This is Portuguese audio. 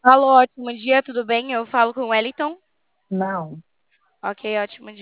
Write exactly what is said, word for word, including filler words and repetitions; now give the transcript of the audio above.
Alô, ótimo dia, tudo bem? Eu falo com o Wellington. Não. Ok, ótimo dia.